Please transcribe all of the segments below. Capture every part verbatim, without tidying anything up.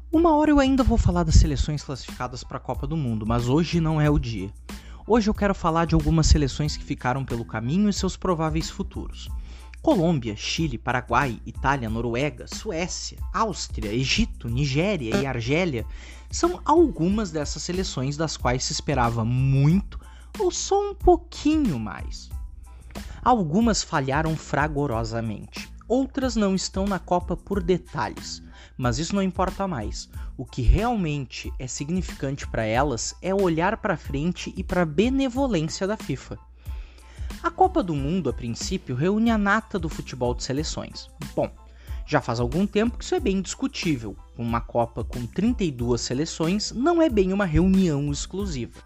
Uma hora eu ainda vou falar das seleções classificadas para a Copa do Mundo, mas hoje não é o dia. Hoje eu quero falar de algumas seleções que ficaram pelo caminho e seus prováveis futuros. Colômbia, Chile, Paraguai, Itália, Noruega, Suécia, Áustria, Egito, Nigéria e Argélia são algumas dessas seleções das quais se esperava muito ou só um pouquinho mais. Algumas falharam fragorosamente, outras não estão na Copa por detalhes, mas isso não importa mais. O que realmente é significante para elas é olhar para frente e para a benevolência da FIFA. A Copa do Mundo, a princípio, reúne a nata do futebol de seleções. Bom, já faz algum tempo que isso é bem discutível. Uma Copa com trinta e duas seleções não é bem uma reunião exclusiva.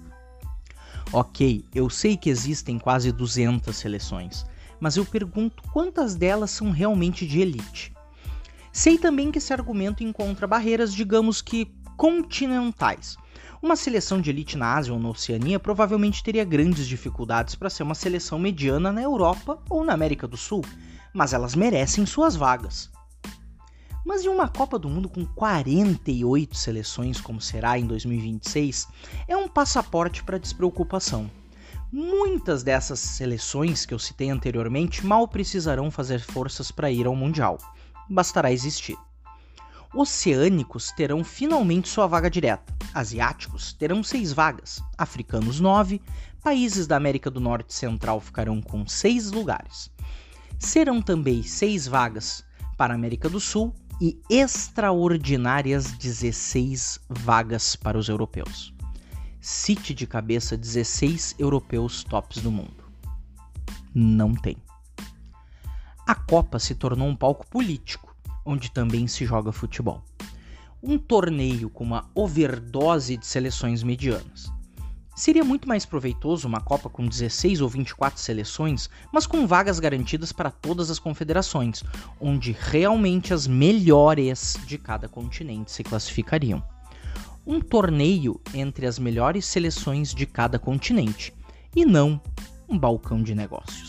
Ok, eu sei que existem quase duzentas seleções, mas eu pergunto quantas delas são realmente de elite. Sei também que esse argumento encontra barreiras, digamos que, continentais. Uma seleção de elite na Ásia ou na Oceania provavelmente teria grandes dificuldades para ser uma seleção mediana na Europa ou na América do Sul, mas elas merecem suas vagas. Mas em uma Copa do Mundo com quarenta e oito seleções, como será em dois mil e vinte e seis, é um passaporte para despreocupação. Muitas dessas seleções que eu citei anteriormente mal precisarão fazer forças para ir ao Mundial. Bastará existir. Oceânicos terão finalmente sua vaga direta. Asiáticos terão seis vagas. Africanos nove. Países da América do Norte e Central ficarão com seis lugares. Serão também seis vagas para a América do Sul e extraordinárias dezesseis vagas para os europeus. Cite de cabeça dezesseis europeus tops do mundo. Não tem. A Copa se tornou um palco político, onde também se joga futebol. Um torneio com uma overdose de seleções medianas. Seria muito mais proveitoso uma Copa com dezesseis ou vinte e quatro seleções, mas com vagas garantidas para todas as confederações, onde realmente as melhores de cada continente se classificariam. Um torneio entre as melhores seleções de cada continente, e não um balcão de negócios.